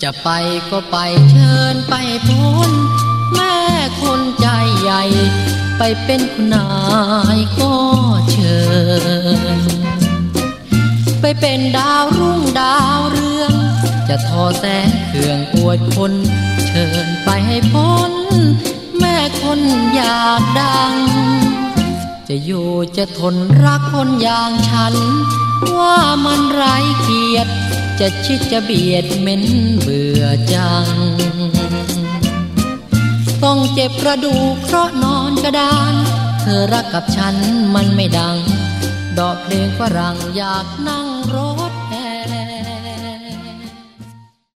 จะไปก็ไปเชิญไปพ้นแม่คนใจใหญ่ไปเป็นคุณนายก็เชิญไปเป็นดาวรุ่งดาวเรืองจะทอแสงเครื่องอวดคนเชิญไปให้พ้นแม่คนอยากดังจะอยู่จะทนรักคนอย่างฉันว่ามันไร้เกียรติจะชิดจะเบียดเหม็นเบื่อจังต้องเจ็บกระดูกเพราะนอนกระดานเธอรักกับฉันมันไม่ดังดอกเพลงฝรั่งอยากนั่งร้อง